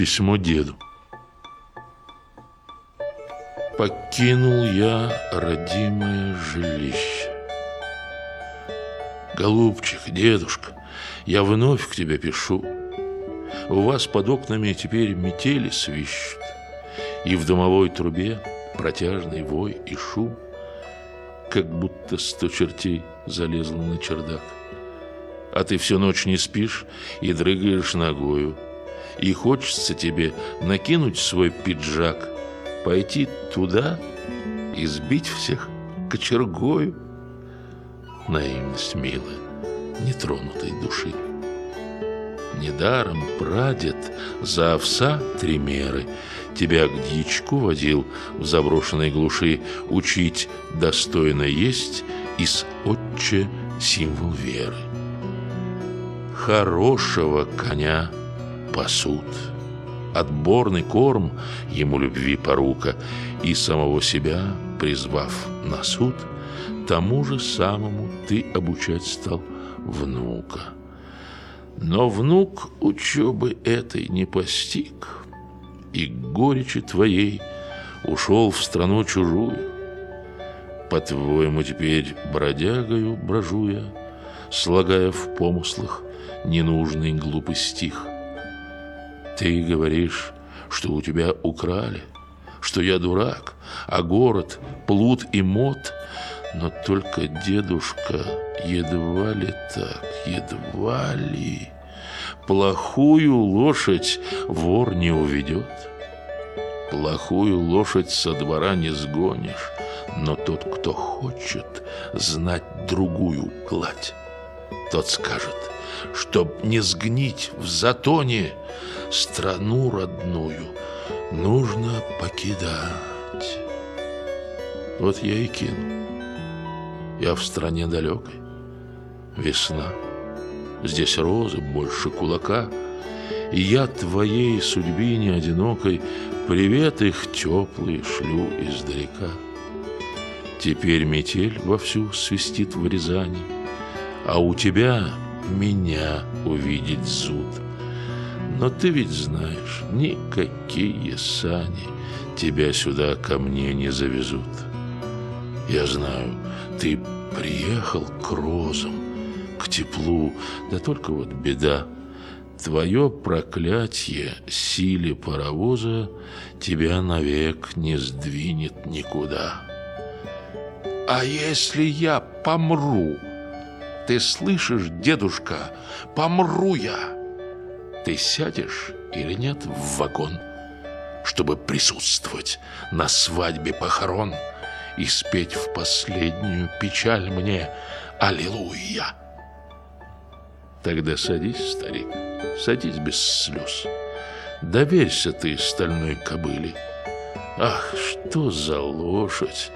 Письмо деду. Покинул я родимое жилище. Голубчик, дедушка, я вновь к тебе пишу. У вас под окнами теперь метели свищут, и в домовой трубе протяжный вой и шум, как будто 100 чертей залезло на чердак. А ты всю ночь не спишь и дрыгаешь ногою, и хочется тебе накинуть свой пиджак, пойти туда и сбить всех кочергою. Наивность милая, нетронутой души. Недаром прадед за овса 3 меры тебя к дьячку водил в заброшенной глуши учить достойно есть из отче символ веры. Хорошего коня пасут, отборный корм ему любви порука, и самого себя, призвав на суд, тому же самому ты обучать стал внука. Но внук учебы этой не постиг, и к горечи твоей ушел в страну чужую. По-твоему, теперь бродягою брожу я, слагая в помыслах ненужный глупый стих. Ты говоришь, что у тебя украли, что я дурак, а город плут и мот. Но только, дедушка, едва ли так, едва ли. Плохую лошадь вор не уведет. Плохую лошадь со двора не сгонишь. Но тот, кто хочет знать другую гладь, тот скажет, чтоб не сгнить в затоне, страну родную нужно покидать. Вот я и кину. Я в стране далекой. Весна. Здесь розы больше кулака. И я твоей судьбине одинокой привет их теплый шлю издалека. Теперь метель вовсю свистит в Рязани, а у тебя меня увидеть зуд. Но ты ведь знаешь, никакие сани тебя сюда ко мне не завезут. Я знаю, ты приехал к розам, к теплу, да только вот беда. Твое проклятие силе паровоза тебя навек не сдвинет никуда. А если я помру? Ты слышишь, дедушка, помру я. Ты сядешь или нет в вагон, чтобы присутствовать на свадьбе похорон и спеть в последнюю печаль мне «Аллилуйя». Тогда садись, старик, садись без слез. Доверься ты стальной кобыле. Ах, что за лошадь,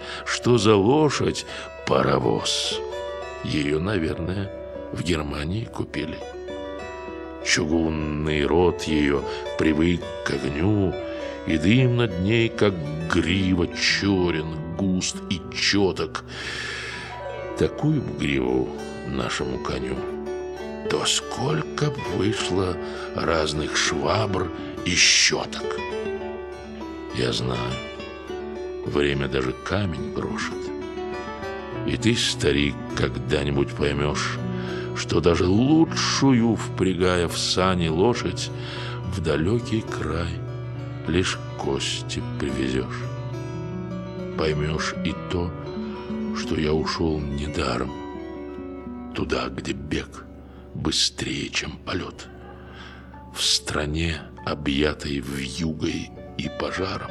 паровоз. Ее, наверное, в Германии купили. Чугунный рот ее привык к огню, и дым над ней, как грива, черен, густ и четок. Такую б гриву нашему коню, то сколько б вышло разных швабр и щеток. Я знаю, время даже камень крошит. И ты, старик, когда-нибудь поймешь, что даже лучшую, впрягая в сани лошадь, в далекий край лишь кости привезешь. Поймешь и то, что я ушел недаром, туда, где бег быстрее, чем полет, в стране, объятой вьюгой и пожаром.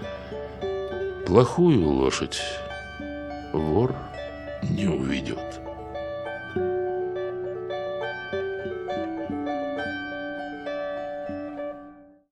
Плохую лошадь вор не уведет.